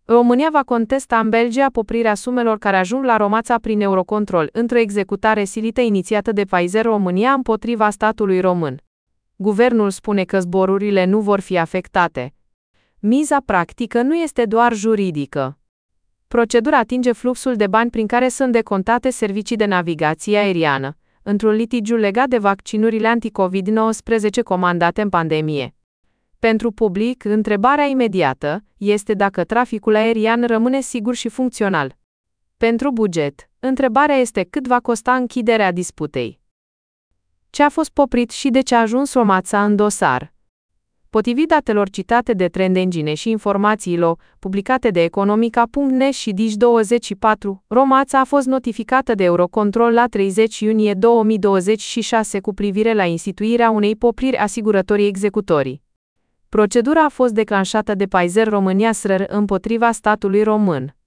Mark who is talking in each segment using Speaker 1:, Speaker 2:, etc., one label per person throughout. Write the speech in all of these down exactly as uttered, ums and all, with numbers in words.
Speaker 1: România va contesta în Belgia poprirea sumelor care ajung la Romața prin Eurocontrol, într-o executare silită inițiată de Pfizer România împotriva statului român. Guvernul spune că zborurile nu vor fi afectate. Miza practică nu este doar juridică. Procedura atinge fluxul de bani prin care sunt decontate servicii de navigație aeriană, într-un litigiu legat de vaccinurile anticovid nouăsprezece comandate în pandemie. Pentru public, întrebarea imediată este dacă traficul aerian rămâne sigur și funcțional. Pentru buget, întrebarea este cât va costa închiderea disputei. Ce a fost poprit și de ce a ajuns Romața în dosar? Potrivit datelor citate de Trend Engine și informațiilor publicate de Economica punct net și Digi douăzeci și patru, Romața a fost notificată de Eurocontrol la treizeci iunie două mii douăzeci și șase cu privire la instituirea unei popriri asigurătorii executorii. Procedura a fost declanșată de Pfizer România S R R împotriva statului român.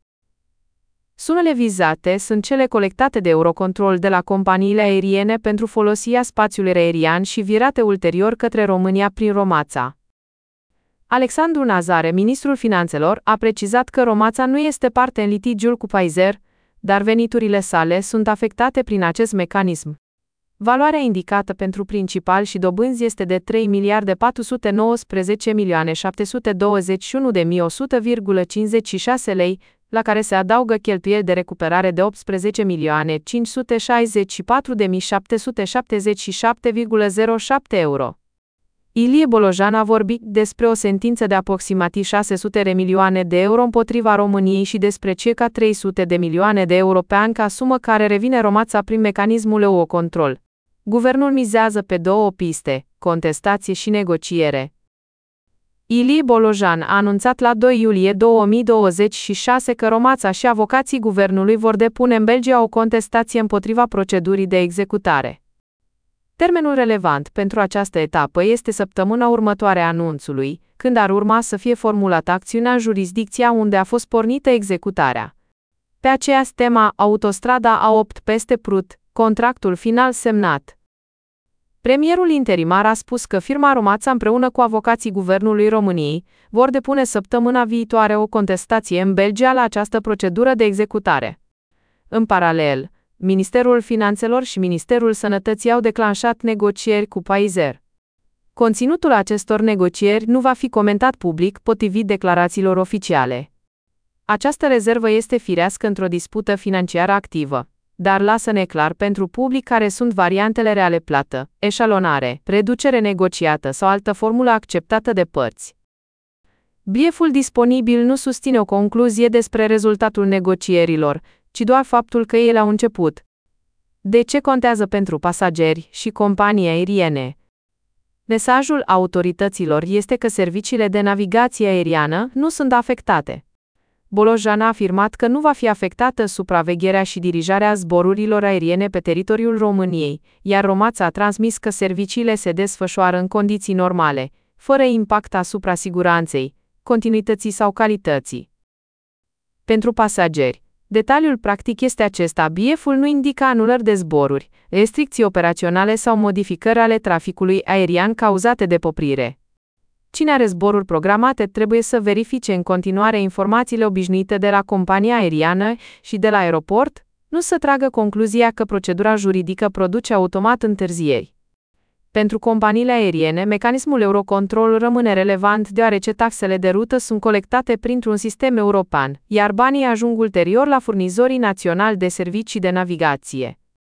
Speaker 1: Sumele vizate sunt cele colectate de Eurocontrol de la companiile aeriene pentru folosirea spațiului aerian și virate ulterior către România prin Romața. Alexandru Nazare, ministrul finanțelor, a precizat că Romața nu este parte în litigiul cu Pfizer, dar veniturile sale sunt afectate prin acest mecanism. Valoarea indicată pentru principal și dobânzi este de trei miliarde patru sute nouăsprezece milioane șapte sute douăzeci și unu de mii o sută virgulă cincizeci și șase lei, la care se adaugă cheltuieli de recuperare de optsprezece milioane cinci sute șaizeci și patru de mii șapte sute șaptezeci și șapte virgulă zero șapte euro. Ilie Bolojan a vorbit despre o sentință de aproximativ șase sute de milioane de euro împotriva României și despre circa trei sute de milioane de euro pe an ca sumă care revine Romața prin mecanismul Eurocontrol. Guvernul mizează pe două piste, contestație și negociere. Ilie Bolojan a anunțat la doi iulie două mii douăzeci și șase că Romața și avocații guvernului vor depune în Belgia o contestație împotriva procedurii de executare. Termenul relevant pentru această etapă este săptămâna următoare a anunțului, când ar urma să fie formulată acțiunea în jurisdicția unde a fost pornită executarea. Pe aceeași tema, Autostrada A opt peste Prut, contractul final semnat. Premierul interimar a spus că firma Romața împreună cu avocații Guvernului României vor depune săptămâna viitoare o contestație în Belgia la această procedură de executare. În paralel, Ministerul Finanțelor și Ministerul Sănătății au declanșat negocieri cu Pfizer. Conținutul acestor negocieri nu va fi comentat public potrivit declarațiilor oficiale. Această rezervă este firească într-o dispută financiară activă, dar lasă neclar pentru public care sunt variantele reale plată, eșalonare, reducere negociată sau altă formulă acceptată de părți. Brieful disponibil nu susține o concluzie despre rezultatul negocierilor, ci doar faptul că ele au început. De ce contează pentru pasageri și companii aeriene? Mesajul autorităților este că serviciile de navigație aeriană nu sunt afectate. Bolojan a afirmat că nu va fi afectată supravegherea și dirijarea zborurilor aeriene pe teritoriul României, iar Romața a transmis că serviciile se desfășoară în condiții normale, fără impact asupra siguranței, continuității sau calității. Pentru pasageri, detaliul practic este acesta: B F-ul nu indică anulări de zboruri, restricții operaționale sau modificări ale traficului aerian cauzate de poprire. Cine are zboruri programate trebuie să verifice în continuare informațiile obișnuite de la compania aeriană și de la aeroport, nu să tragă concluzia că procedura juridică produce automat întârzieri. Pentru companiile aeriene, mecanismul Eurocontrol rămâne relevant deoarece taxele de rută sunt colectate printr-un sistem european, iar banii ajung ulterior la furnizorii naționali de servicii de navigație.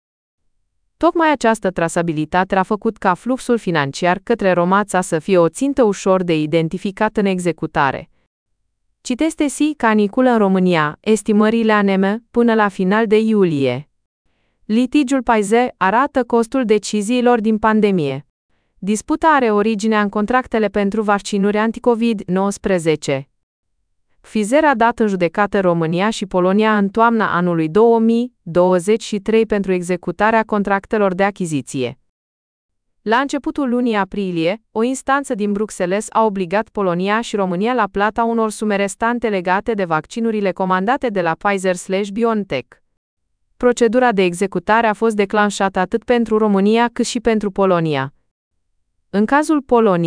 Speaker 1: Tocmai această trasabilitate a făcut ca fluxul financiar către Romața să fie o țintă ușor de identificat în executare. Citeste S I Caniculă în România, estimările A N M până la final de iulie. Litigiul Pfizer arată costul deciziilor din pandemie. Disputa are originea în contractele pentru vaccinuri anticovid nouăsprezece. Pfizer a dat în judecată România și Polonia în toamna anului două mii douăzeci și trei pentru executarea contractelor de achiziție. La începutul lunii aprilie, o instanță din Bruxelles a obligat Polonia și România la plata unor sume restante legate de vaccinurile comandate de la Pfizer/BioNTech. Procedura de executare a fost declanșată atât pentru România cât și pentru Polonia. În cazul Poloniei,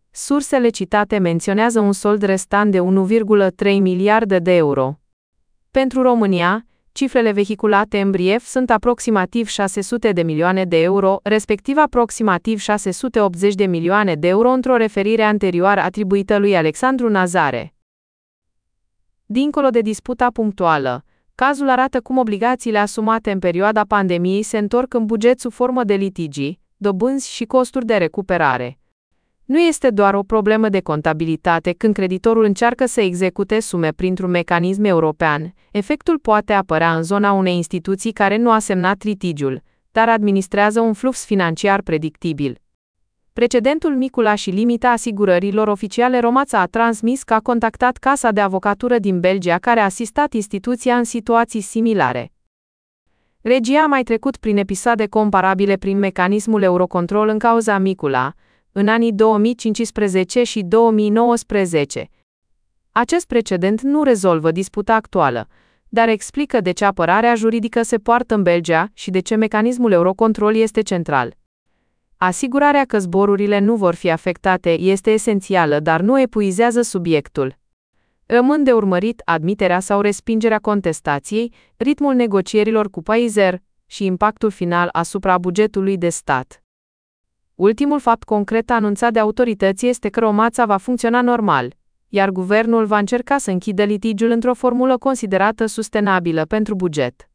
Speaker 1: Sursele citate menționează un sold restant de unu virgulă trei miliarde de euro. Pentru România, cifrele vehiculate în brief sunt aproximativ șase sute de milioane de euro, respectiv aproximativ șase sute optzeci de milioane de euro într-o referire anterioară atribuită lui Alexandru Nazare. Dincolo de disputa punctuală, cazul arată cum obligațiile asumate în perioada pandemiei se întorc în buget sub formă de litigii, dobânzi și costuri de recuperare. Nu este doar o problemă de contabilitate când creditorul încearcă să execute sume printr-un mecanism european. Efectul poate apărea în zona unei instituții care nu a semnat litigiul, dar administrează un flux financiar predictibil. Precedentul Micula și limita asigurărilor oficiale Romața a transmis că a contactat Casa de Avocatură din Belgia care a asistat instituția în situații similare. Regia a mai trecut prin episoade comparabile prin mecanismul Eurocontrol în cauza Micula, în anii două mii cincisprezece și două mii nouăsprezece. Acest precedent nu rezolvă disputa actuală, dar explică de ce apărarea juridică se poartă în Belgia și de ce mecanismul Eurocontrol este central. Asigurarea că zborurile nu vor fi afectate este esențială, dar nu epuizează subiectul. Rămân de urmărit admiterea sau respingerea contestației, ritmul negocierilor cu Pfizer și impactul final asupra bugetului de stat. Ultimul fapt concret anunțat de autorități este că Romața va funcționa normal, iar guvernul va încerca să închidă litigiul într-o formulă considerată sustenabilă pentru buget.